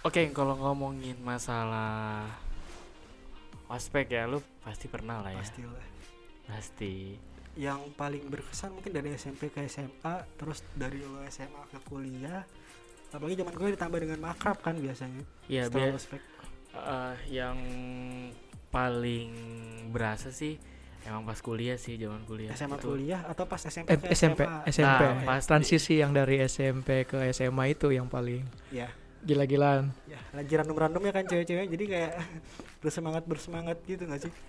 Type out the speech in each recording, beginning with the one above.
Oke, kalau ngomongin masalah ospek ya, lu pasti pernah lah ya. Pastilah. Pasti. Yang paling berkesan mungkin dari SMP ke SMA, terus dari lo SMA ke kuliah. Apalagi zaman gue ditambah dengan makrab kan biasanya. Iya, Setelah ospek. yang paling berasa sih emang pas kuliah sih, zaman kuliah. SMA itu. kuliah atau pas SMP ke SMP SMA? Nah, pasti. transisi yang dari SMP ke SMA itu yang paling Ya. gila-gilaan. Ya, lagi random-random ya kan cewek-cewek, jadi kayak bersemangat gitu nggak sih?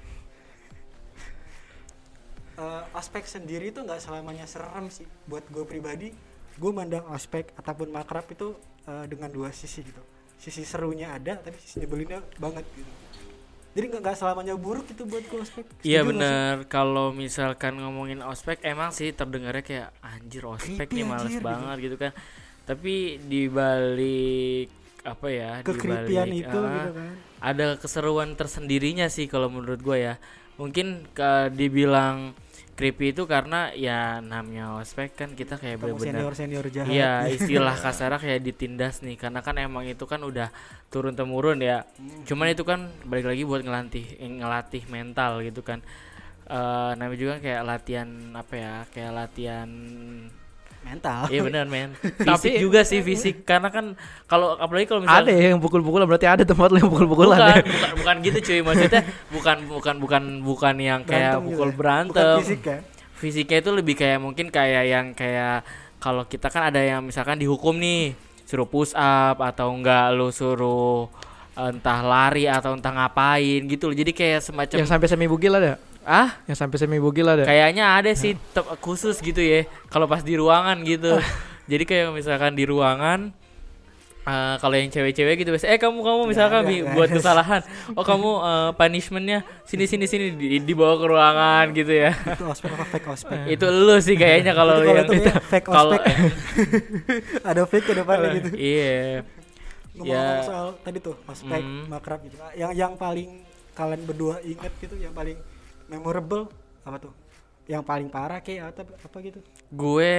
Ospek sendiri tuh nggak selamanya serem sih. Buat gue pribadi, gue mandang ospek ataupun makrab itu dengan dua sisi gitu. Sisi serunya ada, tapi sisi nyebelinnya banget gitu. Jadi nggak selamanya buruk itu buat gue ospek. Iya Setuju nggak sih? bener, kalau misalkan ngomongin ospek emang sih terdengarnya kayak anjir ospek Creepy nih males anjir, banget gitu kan. Tapi dibalik apa ya, Kekripian dibalik itu gitu kan. ada keseruan tersendirinya sih kalau menurut gue ya. Mungkin dibilang creepy itu karena ya namanya ospek kan kita kayak Ketemu bener-bener senior jahat. iya istilah kasarnya kayak ditindas nih, karena kan emang itu kan udah turun temurun ya. Cuman itu kan balik lagi buat ngelatih mental gitu kan. Namanya juga kayak latihan apa ya, kayak latihan Mental. iya benar men. Tapi- Fisik juga sih, fisik, karena kan kalau apalagi kalau misalnya Ada ya yang pukul-pukulan, berarti ada tempat lu yang pukul-pukulan ya. bukan gitu cuy, maksudnya bukan yang kayak Berantem pukul gitu ya? berantem. Bukan fisik ya. Fisiknya itu lebih kayak mungkin kayak yang kayak kalau kita kan ada yang misalkan dihukum nih, suruh push up atau enggak lu suruh entah lari atau entah ngapain gitu loh. Jadi kayak semacam Yang sampai semi bugil ada? Yang sampai semi bugil ada? kayaknya ada sih khusus gitu ya kalau pas di ruangan gitu. Jadi kayak misalkan di ruangan kalau yang cewek-cewek gitu biasa kamu misalkan ada, buat guys. kesalahan, kamu punishmentnya sini dibawa ke ruangan gitu ya. Itu ospek apa fake ospek? Itu lu sih kayaknya kalau Jadi yang itu ya, fake kalau ospek. Ada fake ke depannya gitu. iya. Ngomong-ngomong soal tadi tuh ospek makrab gitu. Yang paling kalian berdua inget gitu, yang paling memorable apa tuh? Yang paling parah kayak atau apa gitu? Gue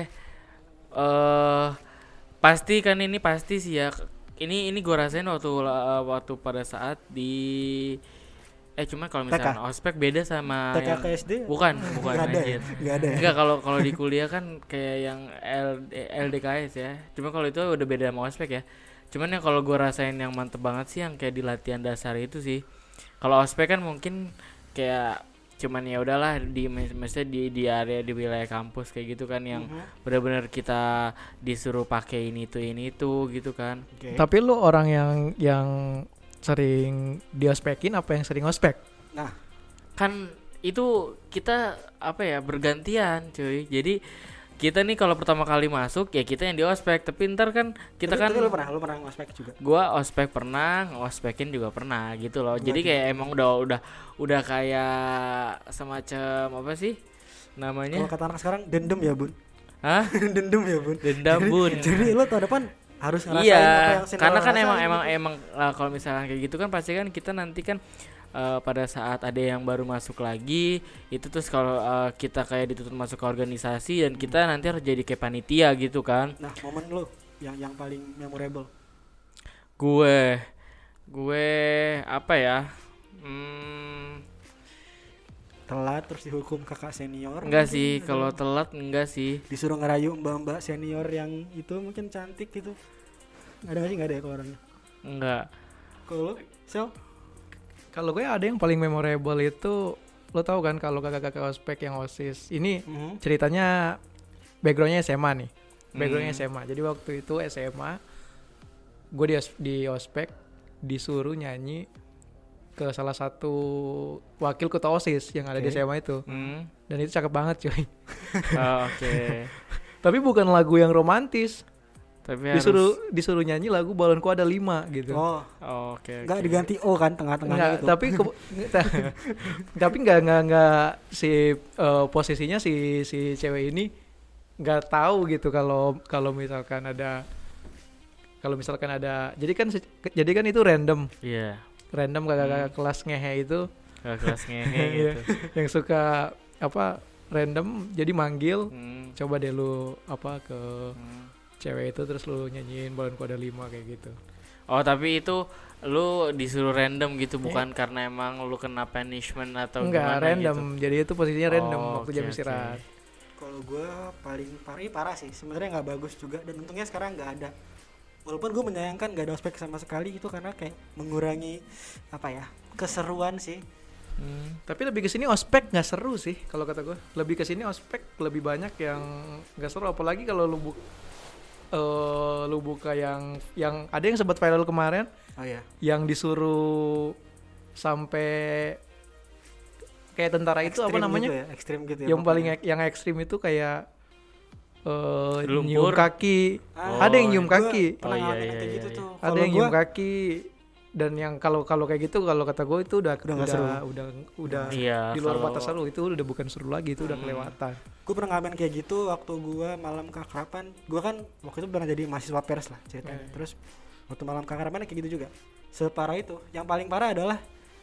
pasti kan ini pasti sih ya. Ini gue rasain waktu pada saat di cuman kalau misalnya ospek beda sama TK yang ke SD? bukan Nggak ada ya? anjir. Nggak ada ya? Enggak, kalau di kuliah kan kayak yang LDKS ya. Cuma kalau itu udah beda sama ospek ya. Cuman yang kalau gue rasain yang mantep banget sih yang kayak di latihan dasar itu sih. Kalau ospek kan mungkin kayak cuman ya udahlah maksudnya di area di wilayah kampus kayak gitu kan, yang benar-benar kita disuruh pakai ini itu gitu kan. Okay. Tapi lu orang yang sering diospekin apa yang sering ospek? Nah, Kan itu kita apa ya, bergantian cuy. Jadi kita nih kalau pertama kali masuk ya kita yang di ospek, tapi ntar kan kita tapi kan lu pernah ngospek juga? gua ospek pernah, ngospekin juga pernah gitu loh. Jadi kayak emang udah kayak semacam apa sih namanya? Kalau kata anak sekarang dendam ya, Bun. Hah? Dendam ya, Bun. Dendam bun. Jadi lu tahun depan harus ngerasain apa Iya, yang senior karena kan rasain emang gitu. kalau misalkan kayak gitu kan pasti kan kita nanti kan pada saat ada yang baru masuk lagi itu, terus kalau kita kayak dituntut masuk ke organisasi dan kita nanti harus jadi kayak panitia gitu kan. Nah, momen lu yang paling memorable. Gue apa ya? Telat terus dihukum kakak senior. Enggak mungkin, sih, atau kalau telat enggak sih. disuruh ngerayu mbak-mbak senior yang itu mungkin cantik gitu. Ada nggak sih? Nggak ada ya kalau orangnya. Enggak. Kalau lu, Sel? Kalau gue ada yang paling memorable itu, lo tau kan kalau kakak-kakak ospek yang OSIS ini ceritanya backgroundnya SMA nih. Backgroundnya SMA. Jadi waktu itu SMA gue di ospek disuruh nyanyi ke salah satu wakil ketua OSIS yang ada di SMA itu. Dan itu cakep banget cuy. Oke. Tapi bukan lagu yang romantis. Tapi Disuruh nyanyi lagu Balonku Ada 5 gitu. Oh, oke. nggak diganti O kan tengah-tengahnya gitu. Tapi tapi nggak si posisinya si cewek ini nggak tahu gitu kalau misalkan ada jadi kan itu random kakak kelas ngehe itu kelas ngehe gitu. yang suka random jadi manggil coba deh lu ke cewek itu terus lu nyanyiin Balonku Ada 5 kayak gitu. Oh, tapi itu lu disuruh random gitu, bukan karena emang lu kena punishment atau Enggak, gimana random. gitu. Jadi itu posisinya random Oh, waktu oke, jam oke. istirahat. Kalau gue paling parah sih, sebenarnya nggak bagus juga, dan untungnya sekarang nggak ada. Walaupun gue menyayangkan nggak ada ospek sama sekali itu, karena kayak mengurangi apa ya, keseruan sih. Tapi lebih ke sini ospek nggak seru sih kalau kata gue. Lebih ke sini ospek lebih banyak yang nggak seru, apalagi kalau lu buka yang ada yang sempat viral kemarin Oh ya. yang disuruh sampai kayak tentara itu apa namanya? Gitu ya, ekstrim gitu ya. Yang paling pokoknya. yang ekstrim itu kayak Lumpur. nyium kaki. Ah, Ada yang nyium gua kaki. pernah Oh, iya, ngalamin yang iya, kayak iya, gitu iya. tuh. Ada Kalau yang nyium gua- kaki, dan yang kalau kayak gitu kalau kata gue itu udah nggak seru. udah Iya, di luar kalau- batas seru, itu udah bukan seru lagi, itu udah kelewatan. Gue pernah ngalamin kayak gitu waktu gue malam keakraban. Gue kan waktu itu pernah jadi mahasiswa pers lah ceritanya. Terus waktu malam keakraban kayak gitu juga. Separah itu. Yang paling parah adalah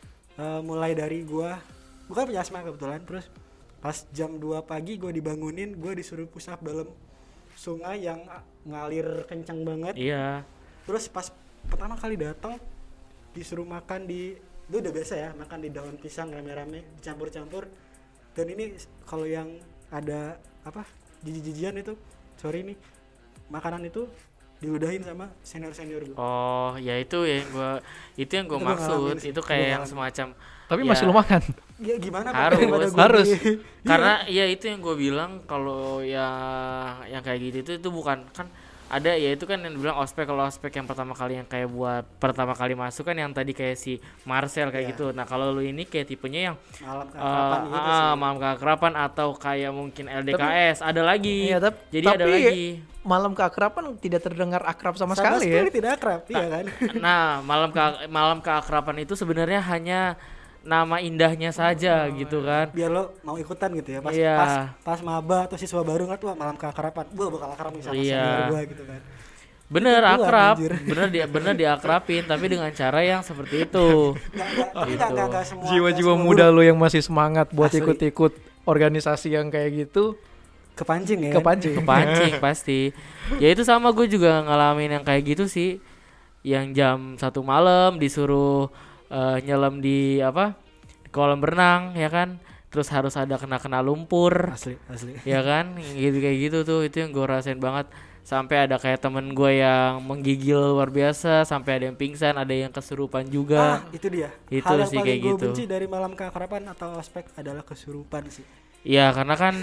mulai dari gue kan punya asma kebetulan. Terus pas jam 2 pagi gue dibangunin, gue disuruh push up dalam sungai yang ngalir kencang banget. Iya. Terus pas pertama kali datang disuruh makan di, itu udah biasa ya, makan di daun pisang rame-rame dicampur-campur. Dan ini kalau yang ada apa jiji-jijian itu, sorry nih, makanan itu diludahin sama senior gue. Oh, ya itu yang gua Itu gua maksud. ngalamin sih, Itu gua kayak yang ngalamin. semacam Tapi ya, masih lu makan. Ya gimana Pak, Harus, daripada gua harus. karena ya itu yang gue bilang, kalau yang kayak gitu itu bukan kan ada ya, itu kan yang bilang ospek. Kalau ospek yang pertama kali yang kayak buat pertama kali masuk kan yang tadi kayak si Marcel kayak Iya. gitu. Nah kalau lu ini kayak tipenya yang malam keakraban gitu sih. malam keakraban atau kayak mungkin LDKS ada lagi. Iya, Jadi ada lagi. Malam keakraban tidak terdengar akrab sama, Sama sekali ya. tidak akrab, iya kan? Nah, malam keakraban itu sebenarnya hanya nama indahnya saja gitu kan. Biar lo mau ikutan gitu ya, pas Iya. pas maba atau siswa baru nggak tuh malam keakraban, gua bakal akrab nih sama Iya. senior gua gitu kan. Bener Itu akrab, anjir. bener diakrabin, tapi dengan cara yang seperti itu. Gitu. Nggak semua. Jiwa-jiwa nggak semua muda guru lu yang masih semangat buat Asli. ikut-ikut organisasi yang kayak gitu kepancing ya. kepancing. Kepancing pasti. Ya itu sama, gue juga ngalamin yang kayak gitu sih. Yang jam 1 malam disuruh nyelam di di kolam renang ya kan. Terus harus ada kena lumpur. Asli. Ya kan, gitu kayak gitu tuh, itu yang gue rasain banget. Sampai ada kayak temen gue yang menggigil luar biasa, sampai ada yang pingsan, ada yang kesurupan juga. Itu dia. Itu Hal yang sih paling kayak gue gitu. benci dari malam keakraban atau ospek adalah kesurupan sih. Iya,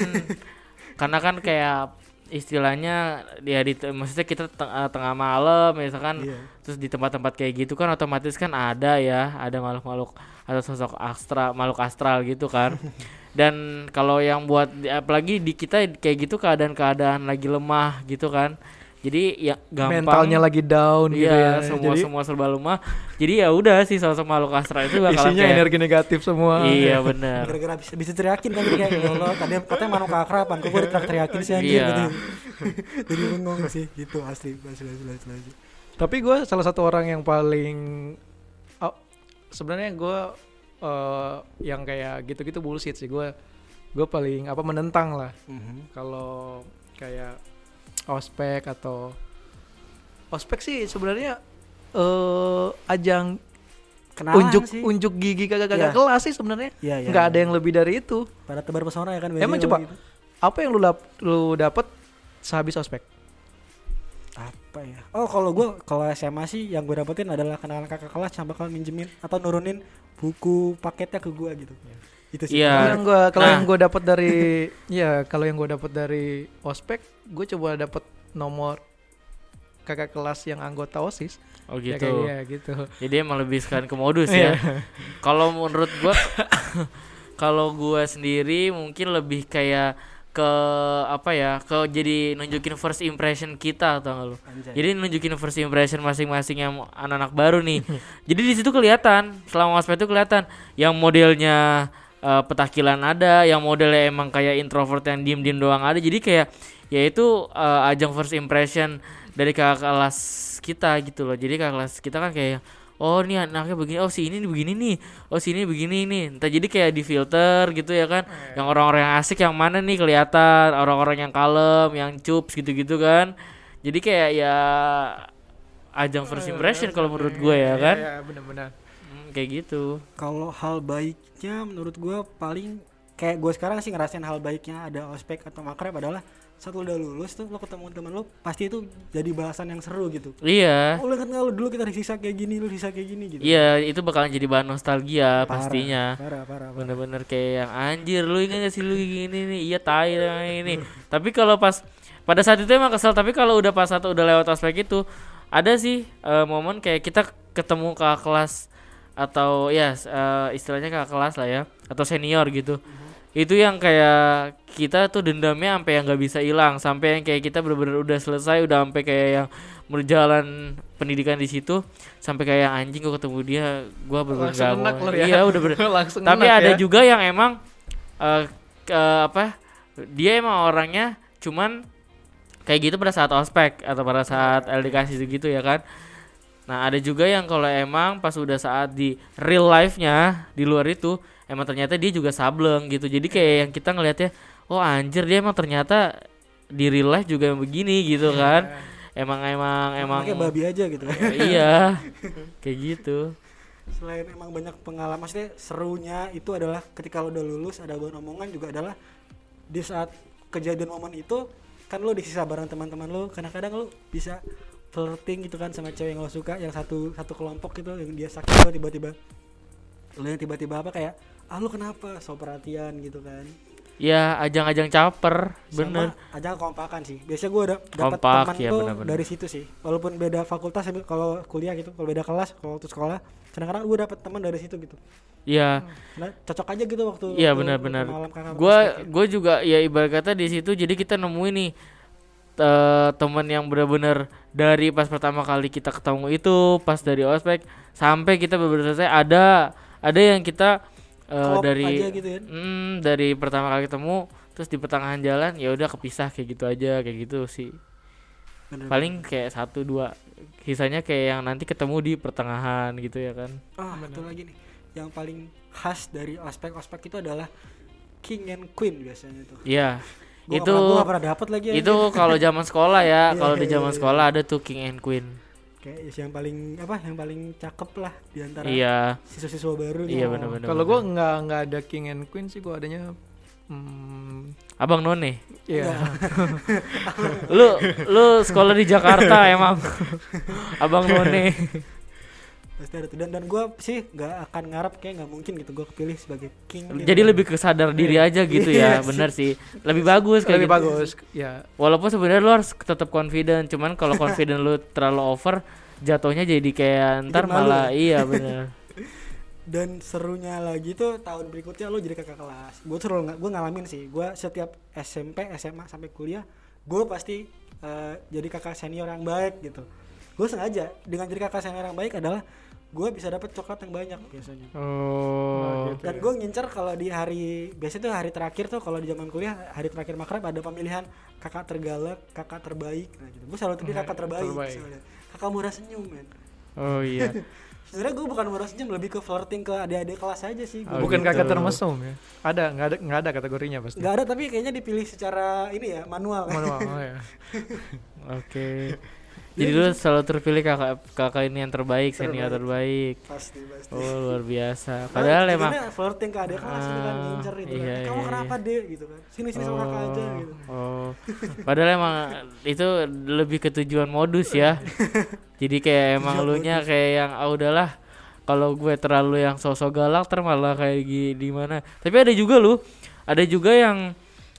karena kan kayak istilahnya ya maksudnya kita tengah malam misalkan, Iya. terus di tempat-tempat kayak gitu kan otomatis kan ada makhluk-makhluk atau sosok makhluk astral gitu kan. Dan kalau yang buat apalagi di kita kayak gitu, keadaan lagi lemah gitu kan, jadi ya gampang Mentalnya lagi down gitu iya, ya. semua Jadi serba lemah. Jadi ya udah sih, sosok makhluk astral itu bakalan isinya kayak energi negatif semua. iya bener. Gara-gara bisa teriakin kan, jadi kayak ya Allah, katanya malam keakraban, kok gue teriakin sih anjir Iya. gitu. Jadi bengong sih gitu, asli. Tapi gue salah satu orang yang paling sebenarnya gue yang kayak gitu-gitu bullshit sih. Gue paling menentang lah kalau kayak ospek sih sebenarnya ajang Kenalan sih. unjuk gigi kagak Iya. kelas sih sebenarnya. Iya, Nggak ada yang lebih dari itu. pada tebar pesona ya kan. Emang biasanya coba gitu. apa yang lu dapet sehabis ospek? Apa ya? Oh, kalau SMA sih yang gue dapetin adalah kenalan kakak kelas yang bakal minjemin atau nurunin buku paketnya ke gue gitu. Itu sih. Iya. Kalau Nah. yang gue dapat dari kalau yang gue dapat dari ospek, gue coba dapat nomor kakak kelas yang anggota OSIS. Oh Ya, gitu. kayak gitu. Jadi emang lebih sekarang ke modus ya. Kalau menurut gua kalau gua sendiri mungkin lebih kayak ke jadi nunjukin first impression kita, atau enggak lu? Anjay. Jadi nunjukin first impression masing-masing yang anak-anak baru nih. Jadi di situ kelihatan, selama ospek itu kelihatan yang modelnya petakilan ada, yang modelnya emang kayak introvert yang diem-diem doang ada. Jadi kayak ya itu ajang first impression dari kakak kelas kita gitu loh. Jadi kakak kelas kita kan kayak, oh ini anaknya begini, oh si ini begini nih, oh si ini begini nih. Entah, jadi kayak di filter gitu ya kan. Yang orang-orang yang asik yang mana nih kelihatan, orang-orang yang kalem, yang cups gitu-gitu kan. Jadi kayak ya ajang first impression kalau menurut gue ya kan. Iya, benar-benar. Kayak gitu. Kalau hal baiknya menurut gue paling kayak gue sekarang sih ngerasain hal baiknya ada ospek atau makrab adalah saat lu udah lulus tuh lo ketemu teman lo pasti itu jadi bahasan yang seru gitu. Iya. Oh, lu kan lu dulu kita disiksa kayak gini, lu disiksa kayak gini gitu. Iya, itu bakalan jadi bahan nostalgia pastinya. Parah. Bener-bener kayak yang anjir lu ingat gak sih lu gini nih. Iya tai lah ini. Tapi kalau pas pada saat itu emang kesel, tapi kalau udah pas satu udah lewat ospek itu ada sih momen kayak kita ketemu kakak kelas atau ya istilahnya kakak kelas lah ya atau senior gitu. Itu yang kayak kita tuh dendamnya sampai yang nggak bisa hilang, sampai yang kayak kita bener-bener udah selesai, udah sampai kayak yang berjalan pendidikan di situ, sampai kayak yang anjing gua ketemu dia, gua bener-bener Langsung nggak enak mau. lo ya. Iya udah bener. Langsung Tapi enak ada ya. juga yang emang dia emang orangnya cuman kayak gitu pada saat ospek atau pada saat LDK gitu ya kan. Nah ada juga yang kalau emang pas udah saat di real life-nya di luar itu emang ternyata dia juga sableng gitu. Jadi kayak yang kita ngelihatnya, oh anjir dia emang ternyata di real life juga begini gitu kan. Emang kayak babi aja gitu. Iya. Kayak gitu. Selain emang banyak pengalaman, maksudnya serunya itu adalah ketika lo udah lulus ada bahan omongan juga adalah di saat kejadian momen itu kan lo disisa bareng teman-teman lo, kadang-kadang lo bisa flirting gitu kan sama cewek yang lo suka, yang satu kelompok gitu yang dia sakit lo tiba-tiba lo yang tiba-tiba apa kayak lu kenapa so perhatian gitu kan. Ya ajang-ajang caper, bener. Sama ajang kompakan sih. Biasanya gue dapat Kompak, teman ya, tuh bener-bener. dari situ sih. Walaupun beda fakultas kalau kuliah gitu, kalau beda kelas, kalau waktu sekolah, kadang-kadang gue dapat teman dari situ gitu. Iya. Nah, cocok aja gitu waktu Iya waktu benar-benar. malam kakak Gue juga ya ibarat kata di situ jadi kita nemuin nih teman yang benar-benar dari pas pertama kali kita ketemu itu pas dari ospek sampai kita benar-benar selesai ada yang kita Klop dari aja gitu ya. dari pertama kali ketemu terus di pertengahan jalan ya udah kepisah kayak gitu aja kayak gitu sih. Bener. Paling kayak 1-2 sisanya kayak yang nanti ketemu di pertengahan gitu ya kan. Satu lagi nih yang paling khas dari ospek itu adalah king and queen biasanya tuh. Iya. Gue gak pernah dapet lagi itu kalau zaman sekolah ya. Kalau di zaman iya. sekolah ada tuh king and queen. Kayak yang paling cakep lah di antara Iya. siswa-siswa baru. Iya tuh. benar-benar. Kalau gue nggak ada king and queen sih, gue adanya Abang None. iya. Lu sekolah di Jakarta emang. Abang None. Pasti ada tuh. Dan gue sih nggak akan ngarep, kayak nggak mungkin gitu gue kepilih sebagai king gitu. Jadi lebih kesadar diri aja gitu ya. Iya Bener sih. Lebih bagus kayak Lebih gitu. bagus ya. Walaupun sebenarnya lu harus tetap confident, cuman kalau confident lu terlalu over jatuhnya jadi kayak ntar Bikin malu malah ya? iya bener. Dan serunya lagi tuh tahun berikutnya lo jadi kakak kelas. Gue ngalamin sih. Gue setiap SMP, SMA sampai kuliah, gue pasti jadi kakak senior yang baik gitu. Gue sengaja dengan jadi kakak senior yang baik adalah gue bisa dapat coklat yang banyak biasanya. Oh. Dan gue ngincer kalau di hari biasanya tuh hari terakhir tuh kalau di zaman kuliah hari terakhir makrab ada pemilihan kakak tergalak, kakak terbaik. Nah gitu. Gue selalu pilih kakak terbaik. Soalnya. Kakak murah senyum men. Oh iya. Sebenarnya gue bukan murah senyum, lebih ke flirting ke adik-adik kelas aja sih. Oh, Bukan gitu. kakak termesum ya. Nggak ada kategorinya pasti. Nggak ada, tapi kayaknya dipilih secara ini ya manual. Manual, oh ya. Oke. Jadi lu selalu terpilih kakak ini yang terbaik, senior terbaik. Pasti. Oh luar biasa. Padahal emang flirting ke adik kelas itu kan ngincer itu iya, kan. Kamu iya, kenapa dek gitu kan? Sini sama kakak aja gitu. Oh. Padahal emang itu lebih ke tujuan modus ya. Jadi kayak emang lu nya kayak yang udahlah kalau gue terlalu yang sosok galak malah kayak gimana. Tapi ada juga yang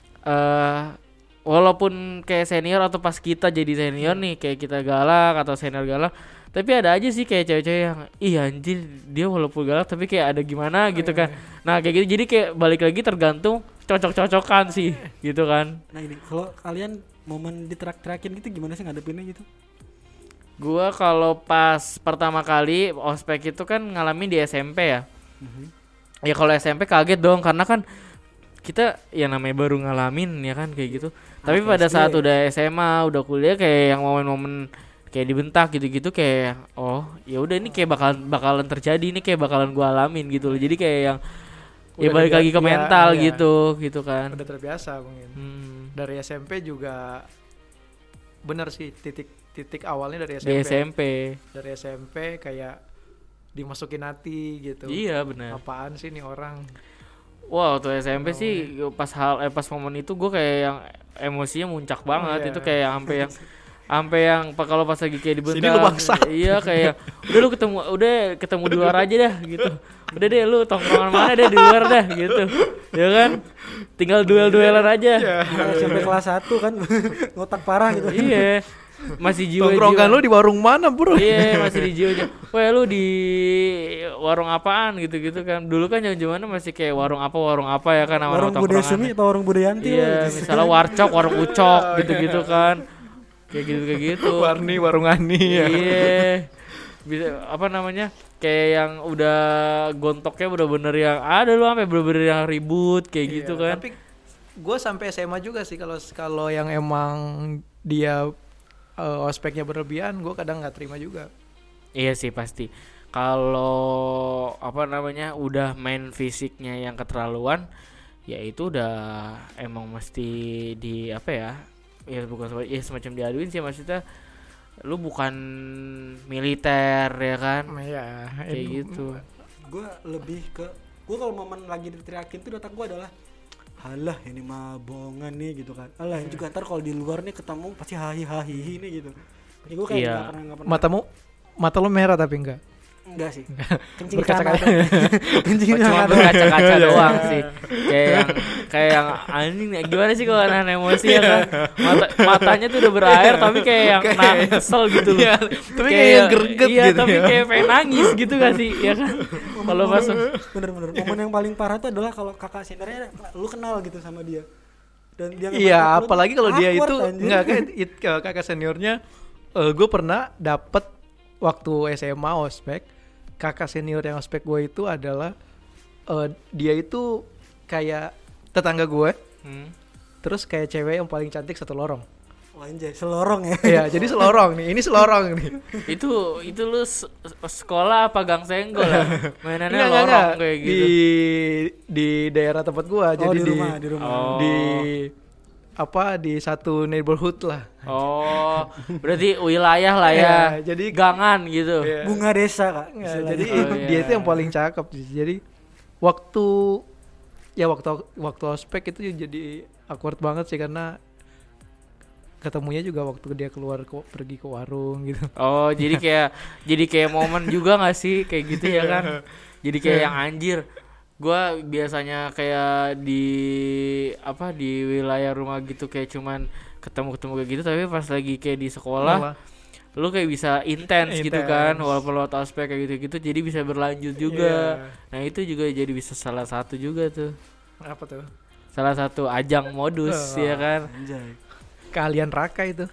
walaupun kayak senior atau pas kita jadi senior nih kayak kita galak atau senior galak, tapi ada aja sih kayak cewek-cewek yang anjir dia walaupun galak tapi kayak ada gimana gitu kan. Nah kayak gitu jadi kayak balik lagi tergantung cocok-cocokan sih gitu kan. Nah ini kalau kalian momen diterak-terakin gitu gimana sih ngadepinnya gitu? Gua kalau pas pertama kali ospek itu kan ngalamin di SMP ya. Ya kalau SMP kaget dong karena kan kita ya namanya baru ngalamin ya kan kayak gitu. Tapi pada saat udah SMA, udah kuliah kayak yang momen-momen kayak dibentak gitu-gitu kayak ya udah ini kayak bakalan terjadi, ini kayak bakalan gua alamin gitu loh. Jadi kayak yang ya balik lagi ke mental gitu kan. Udah terbiasa mungkin. Dari SMP juga bener sih, titik awalnya dari di SMP. SMP. Dari SMP kayak dimasukin hati gitu. Iya benar. Apaan sih nih orang? Wah, waktu SMP sih pas momen itu gue kayak yang emosinya muncak banget. iya. Itu kayak sampai yang kalau pas lagi kayak dibentak. Sini lu bangsa. Iya kayak udah ketemu di luar aja dah gitu. Udah deh lu tongkrongan mana deh di luar dah gitu. Ya kan? Tinggal duel-duelan aja. SMP kelas 1 kan ngotak parah gitu. Iya. Masih jiwa-jiwa. Tongkrongan lu di warung mana, Bro? Iya, masih di jiwa. Wah, lu di warung apaan gitu-gitu kan. Dulu kan zaman masih kayak warung apa ya kan nama Warung Bude Sumi atau warung Bude Yanti. Iya, gitu. misalnya warcok, warung ucok gitu-gitu kan. Kayak gitu. Warni, warung Ani ya. Iya. Bisa apa namanya? Kayak yang udah gontoknya bener-bener yang ada lu sampai bener-bener yang ribut kayak gitu kan. Tapi gue sampai SMA juga sih kalau yang emang dia ospeknya berlebihan, gue kadang nggak terima juga. Iya sih pasti. Kalau apa namanya udah main fisiknya yang keterlaluan, ya itu udah emang mesti di apa ya? Ya bukan semacam diaduin sih, maksudnya lu bukan militer ya kan? Ya, Kayak gitu. Gue kalau momen lagi diteriakin tuh otak gue adalah halah ini mah bohongan nih gitu kan. Alah ini juga ntar kalau di luar nih ketemu pasti hahi nih gitu. Jadi gue kayak Iya. nggak pernah. Mata lu merah tapi enggak. Enggak sih. Kencing Berkaca-kaca. Kencing Cuma sana. berkaca-kaca doang sih. Kayak yang anjing gimana sih kalau nahan emosi ya kan? Matanya tuh udah berair tapi kayak yang kesel gitu loh. Iya, tapi kayak yang greget iya, gitu tapi ya. kayak pengen nangis gitu gak sih? Ya kan? Kalau pas Bener-bener momen yang paling parah tuh adalah kalau kakak seniornya lu kenal gitu sama dia. Dan dia Iya, ngebantu lu apalagi kalau dia awkward, itu anjir. enggak kayak kakak seniornya. Gue pernah dapet waktu SMA ospek, kakak senior yang ospek gue itu adalah dia itu kayak tetangga gue, terus kayak cewek yang paling cantik satu lorong. Oh, anjay, selorong ya. Iya, jadi selorong nih. Ini selorong nih. itu lu sekolah apa gang senggol ya? Mainannya Enggak. lorong kayak gitu. Di daerah tempat gue, Oh, jadi di rumah. Oh. di satu neighborhood lah. Oh, berarti wilayah lah ya. Iya, jadi gangan gitu. Iya. Bunga desa, Kak. Nggak, istilahnya. jadi Oh, dia iya. itu yang paling cakep sih. Jadi waktu ospek itu jadi awkward banget sih karena ketemunya juga waktu dia pergi ke warung gitu. Oh, jadi kayak momen juga gak sih kayak gitu ya kan? Jadi kayak yang anjir. Gua biasanya kayak di wilayah rumah gitu kayak cuman ketemu kayak gitu, tapi pas lagi kayak di sekolah lu kayak bisa intens gitu kan, walaupun lo ospek kayak gitu jadi bisa berlanjut juga. Nah, itu juga jadi bisa salah satu juga tuh. Apa tuh? Salah satu ajang modus ya kan. Anjay. Kalian raka itu.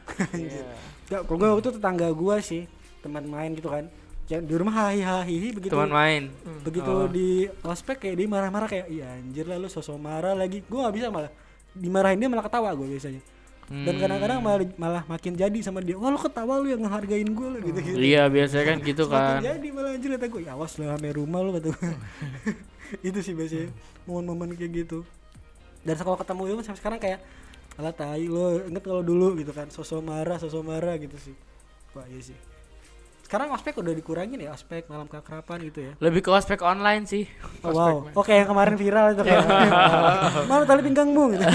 Ya, kalau gue waktu itu tetangga gue sih, teman main gitu kan. Yang di rumah hahi begitu. Teman main. Begitu di ospek kayak dia marah-marah kayak iya anjir lah lu sosok marah lagi. Gue enggak bisa malah. Dimarahin dia malah ketawa gue biasanya. Dan kadang-kadang malah makin jadi sama dia. Wah lu ketawa lu yang ngehargain gue lu gitu. Iya, biasanya kan gitu kan. Semakin jadi malah anjir kata gue. Ya awas lah sampai rumah lu kata gue. Itu sih biasanya momen-momen kayak gitu. Dan kalau ketemu dia sampai sekarang kayak alah tai lo inget kalau dulu gitu kan sosok marah gitu sih. Wah iya sih. Sekarang ospek udah dikurangin ya, ospek malam keakraban gitu ya. Lebih ke ospek online sih. Oh, wow. Oke yang kemarin viral itu kan. Mana tali pinggangmu gitu.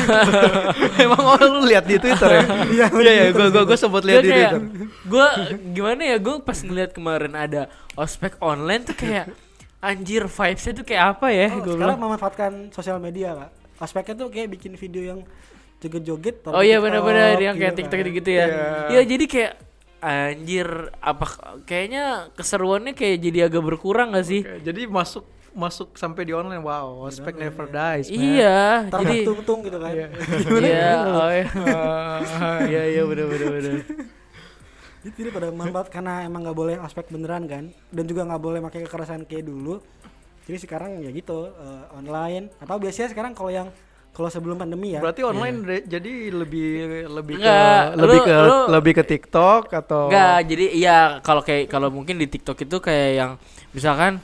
Emang lu lihat di Twitter ya? Iya, gue sempat lihat di Twitter. Gue gimana ya, gue pas ngeliat kemarin ada ospek online tuh kayak anjir vibesnya tuh kayak apa ya? Oh, sekarang memanfaatkan sosial media Kak. Ospeknya tuh kayak bikin video yang joget-joget. Oh iya benar-benar yang kayak gitu TikTok kan. gitu ya. Iya jadi kayak anjir apa kayaknya keseruannya kayak jadi agak berkurang gak sih? Oke, jadi masuk sampai di online. Wow, ospek never dies. Man. Iya, Ntar jadi tung gitu kan. Iya. iya, oh iya. Iya benar. Jadi tidak pada manfaat karena emang nggak boleh ospek beneran kan, dan juga nggak boleh pakai kekerasan kayak dulu. Jadi sekarang ya gitu online atau biasanya sekarang kalau sebelum pandemi ya. Berarti online jadi lebih Enggak, lebih ke TikTok atau enggak, jadi iya kalau mungkin di TikTok itu kayak yang misalkan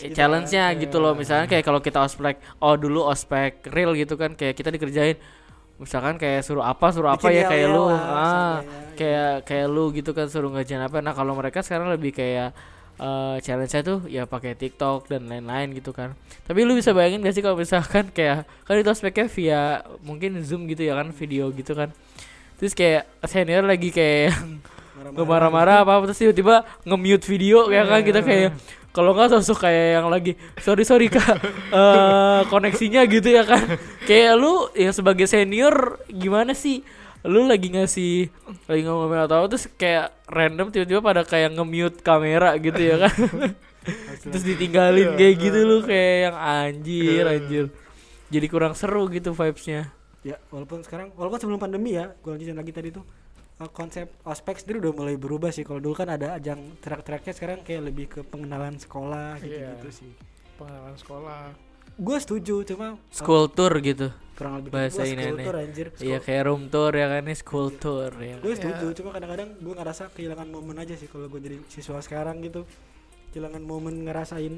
challenge-nya gitu loh. Misalnya kayak kalau kita ospek, dulu ospek real gitu kan kayak kita dikerjain Misalkan kayak suruh apa Bikin ya kayak lu, yel-yelan, kayak lu gitu kan suruh ngerjain apa. Nah kalau mereka sekarang lebih kayak challenge-nya tuh ya pakai TikTok dan lain-lain gitu kan. Tapi lu bisa bayangin gak sih kalau misalkan kayak kan itu aspeknya via mungkin Zoom gitu ya kan, video gitu kan. Terus kayak senior lagi kayak marah-marah apa terus tiba-tiba nge-mute video kayak kan kita kayak kalau nggak sosok kayak yang lagi sorry kak koneksinya gitu ya kan. Kayak lu yang sebagai senior gimana sih, lu lagi ngomong atau terus kayak random tiba-tiba pada kayak nge-mute kamera gitu ya kan. Terus ditinggalin kayak gitu lu kayak yang anjir jadi kurang seru gitu vibes-nya. Ya walaupun sebelum pandemi ya, gue lanjutin lagi tadi tuh, konsep ospek sendiri udah mulai berubah sih. Kalau dulu kan ada ajang track-tracknya, sekarang kayak lebih ke pengenalan sekolah gitu sih. Pengenalan sekolah. Gue setuju, cuma School tour gitu kurang lebih bahasa school ini tour anjir. iya kayak room tour ya kan, ini school tour ya. Gue setuju, cuma kadang-kadang gue ngerasa kehilangan momen aja sih kalau gue jadi siswa sekarang gitu. Kehilangan momen ngerasain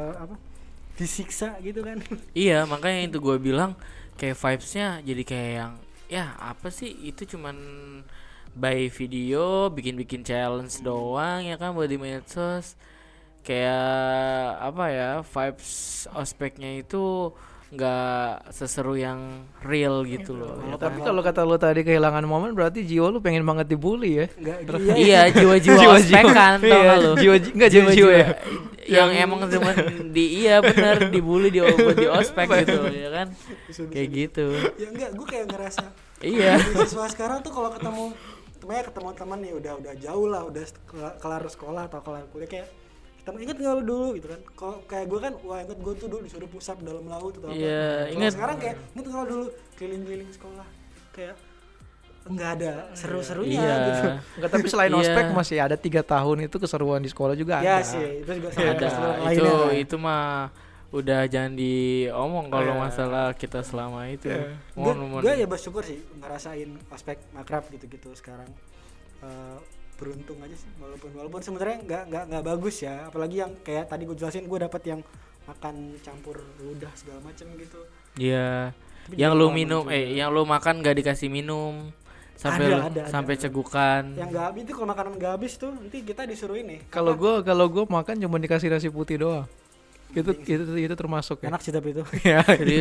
disiksa gitu kan. Iya makanya itu gue bilang kayak vibesnya jadi kayak yang ya apa sih itu cuman by video bikin challenge doang ya kan buat di medsos. Kayak apa ya, vibes ospeknya itu nggak seseru yang real gitu loh ya kan? Tapi kalau kata lu tadi kehilangan momen berarti jiwa lu pengen banget dibully ya. Enggak iya jiwa-jiwa ospek kan tau gak lu jiwa ya. yang emang cuma iya benar dibully buat di ospek gitu ya kan kayak gitu. Ya enggak, gue kayak ngerasa iya siswa sekarang tuh kalau ketemu teman nih udah jauh lah, udah kelar sekolah atau kelar kuliah, kayak kita inget nggak lu dulu gitu kan. Kalau kayak gue kan, wah inget gue tuh dulu disuruh push up dalam laut atau iya, apa. inget. Sekarang kayak inget kalau dulu keliling-keliling sekolah kayak nggak ada seru-serunya gitu. Enggak, tapi selain ospek masih ada 3 tahun itu keseruan di sekolah juga Ya ada. sih, itu juga ada lainnya. itu mah udah jangan diomong kalau masalah kita selama itu. Gue ya bersyukur sih ngerasain ospek makrab gitu-gitu sekarang. Beruntung aja sih, walaupun sebenarnya nggak bagus ya, apalagi yang kayak tadi gue jelasin, gue dapat yang makan campur ludah segala macam gitu. Iya. Yang lu minum yang lu makan nggak dikasih minum sampai cegukan. Yang nggak habis itu, kalau makanan nggak habis tuh nanti kita disuruh ini. Kalau gue makan cuma dikasih nasi putih doang. Itu termasuk ya. Enak sih tapi itu. Ya. Serius.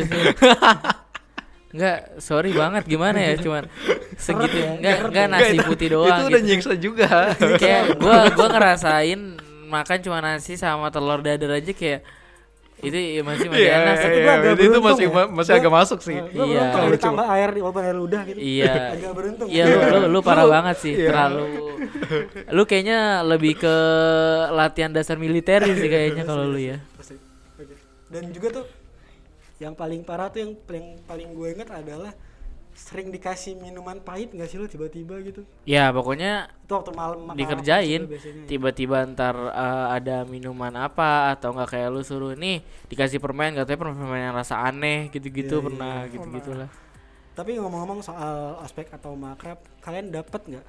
Enggak, sorry banget gimana ya, cuman segitu enggak nasi putih doang. Itu udah gitu. nyiksa juga. Kayak gua ngerasain makan cuma nasi sama telur dadar aja kayak itu masih enak. Tapi gua agak itu beruntung masih agak masuk sih. Gue beruntung ditambah air, walaupun air ludah gitu. Iya. Agak beruntung. Iya lu parah banget sih, terlalu. Lu kayaknya lebih ke latihan dasar militer sih kayaknya kalau lu ya. Dan juga tuh yang paling parah tuh yang paling gue inget adalah sering dikasih minuman pahit nggak sih lu tiba-tiba gitu. Ya pokoknya itu waktu malam dikerjain tiba-tiba ntar ada minuman apa atau nggak kayak lu suruh nih dikasih permen, katanya permen yang rasa aneh gitu-gitu pernah gitu-gitulah. Tapi ngomong-ngomong soal ospek atau makrab, kalian dapat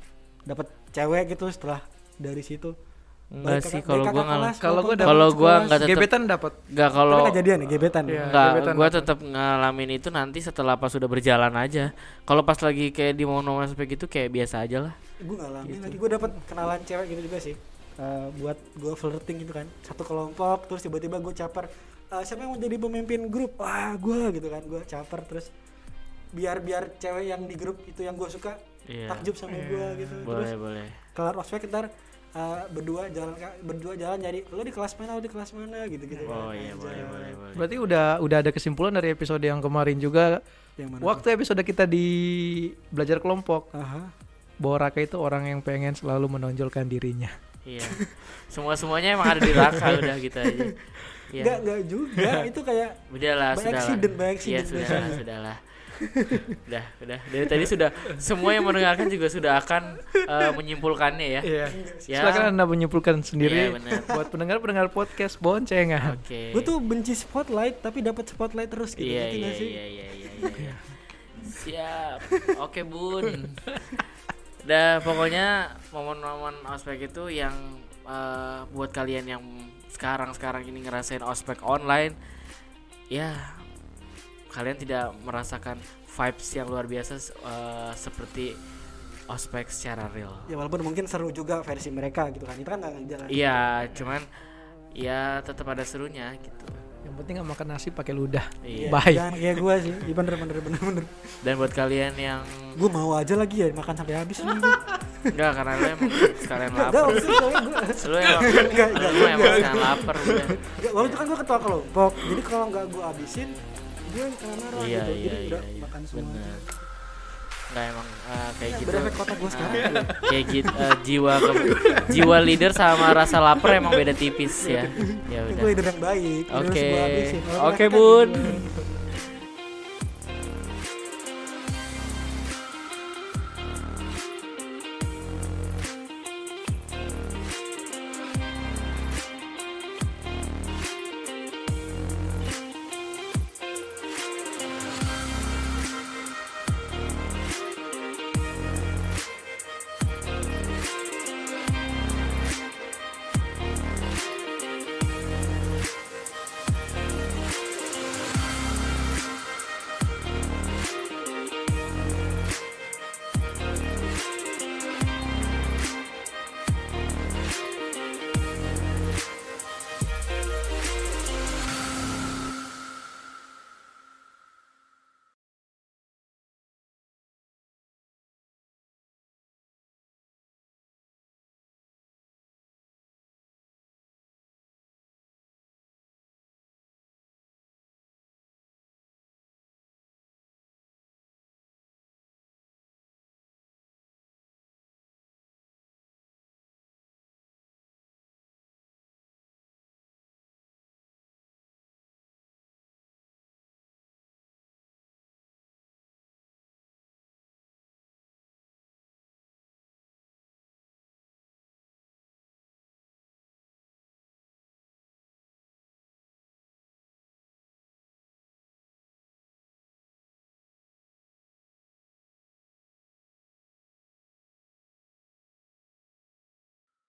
cewek gitu setelah dari situ? Enggak sih, kalau gua enggak tetap gebetan dapat. Enggak kalau kejadian gebetan. Enggak, gua tetap ngalamin itu nanti setelah pas sudah berjalan aja. Kalau pas lagi kayak di momen ospek gitu kayak biasa aja lah. Gua ngalamin gitu. Lagi gua dapat kenalan cewek gitu juga sih. Buat gua flirting gitu kan. Satu kelompok terus tiba-tiba gua caper, siapa yang mau jadi pemimpin grup? Wah, gua gitu kan. Gua caper terus biar cewek yang di grup itu yang gua suka takjub sama gua gitu. Boleh. Kelar ospek ntar berdua jalan nyari lo di kelas mana gitu. Oh iya boleh. Berarti udah ada kesimpulan dari episode yang kemarin juga. Yang mana waktu episode kita di belajar kelompok. Bahwa Raka itu orang yang pengen selalu menonjolkan dirinya. Iya. Semuanya emang ada di Raka udah gitu aja. Ya. Enggak juga, itu kayak udahlah, by accident. Iya, sudahlah. Udah. Dari tadi sudah semua yang mendengarkan juga sudah akan menyimpulkannya ya. Iya. Silakan Anda menyimpulkan sendiri. Iya, buat pendengar podcast Boncengan. Oke. Gue tuh benci spotlight tapi dapat spotlight terus gitu. Iya. Siap. Oke, Bun. Udah, pokoknya momen-momen ospek itu yang buat kalian yang sekarang ini ngerasain ospek online, ya kalian tidak merasakan vibes yang luar biasa seperti ospek secara real. Ya walaupun mungkin seru juga versi mereka gitu kan. Itu kan nggak jalan. Iya, cuman ya tetap ada serunya gitu. Yang penting nggak makan nasi pakai ludah. Iya. Bye. Jangan kayak gue sih. Iya bener. Dan buat kalian yang Gue mau aja lagi ya makan sampai habis nih. enggak, karena lu emang sekalian Enggak, lapar. maksudnya soalnya gue Lu emang sekalian lapar udah. waktu itu kan gue ketua kelompok. Jadi kalau nggak gue habisin dia kena marah Iya, gitu. iya, Jadi udah iya, makan semua. bener. Enggak emang kayak gitu. Berefek kota gue sekarang. Kayak gitu jiwa leader sama rasa lapar emang beda tipis ya. Ya Gue udah. leader yang baik. Oke. Terus gua habisin. Kalau Oke, mereka Bun. gitu.